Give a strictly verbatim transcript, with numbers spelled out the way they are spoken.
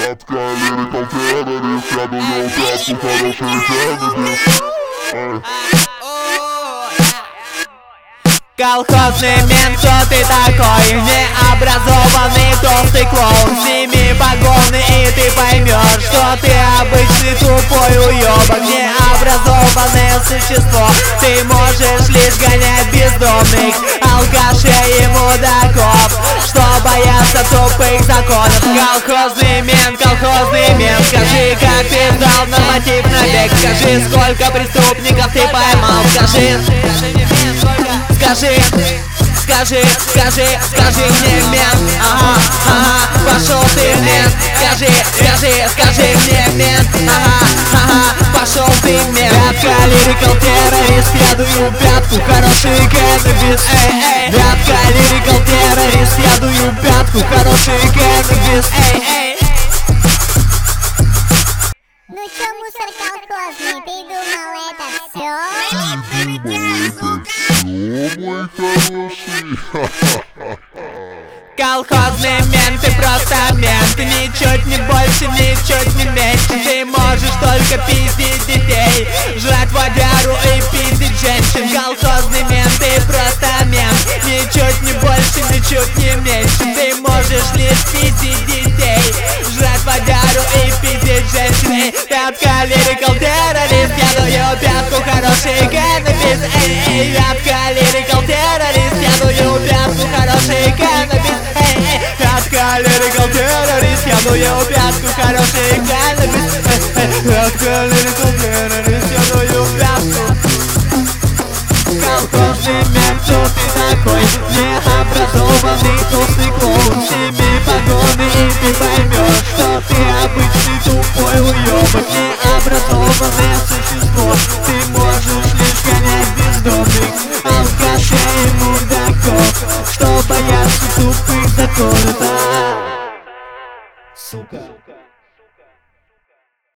Рядка лирикал террорист, я дую пятку, хороший кеннедис. Колхозный мент, кто ты такой? Необразованный толстый клоун. Сними погоны и ты поймешь, что ты обычный тупой уёбок. Необразованное существо, ты можешь лишь гонять бездомных алкашей и мудаков, что боятся тупых законов. Колхозный мент, колхозный мент, скажи, как ты сдал норматив на век. Скажи, сколько преступников ты поймал. Скажи, Скажи, скажи, скажи, скажи мне, мент. Ага, ага, пошел ты, мент. Скажи, скажи, скажи мне, мент. Ага, ага, пошел ты, мент. Рядка лирикал террорист, я дую пятку, хороший кеннедис. Эй, эй. Рядка лирикал террорист, я дую пятку, хороший кеннедис. Эй, эй. Ну чё, мусор колхозный, ты думал это всё? Мой хороший. Колхозный мент, ты просто мент. Ничуть не больше, ничуть не меньше. Ты можешь только пиздить детей, жрать водяру и пиздить женщин. Колхозный мент, ты просто мент. Ничуть не больше, ничуть не меньше. Ты можешь лишь пиздить детей, жрать водяру и пиздить женщин. Эй, пятка лирикал террорист, я дую пятку, хороший кеннедис. Эй, эй, пятка лирикал террорист, я дую пятку, хороший кеннедис. Эй, эй, пятка лирикал террорист, я дую пятку, хороший кеннедис. Эй, эй, пятка лирикал террорист, я дую пятку. Колхозный мент, кто ты такой? Необразованный толстый клоун. Сними погоны и ты поймешь, что ты обычный тупой уёбок. Необразованное существо, ты можешь лишь гонять бездомных алкашей и мудаков, что боятся тупых законов. Сука.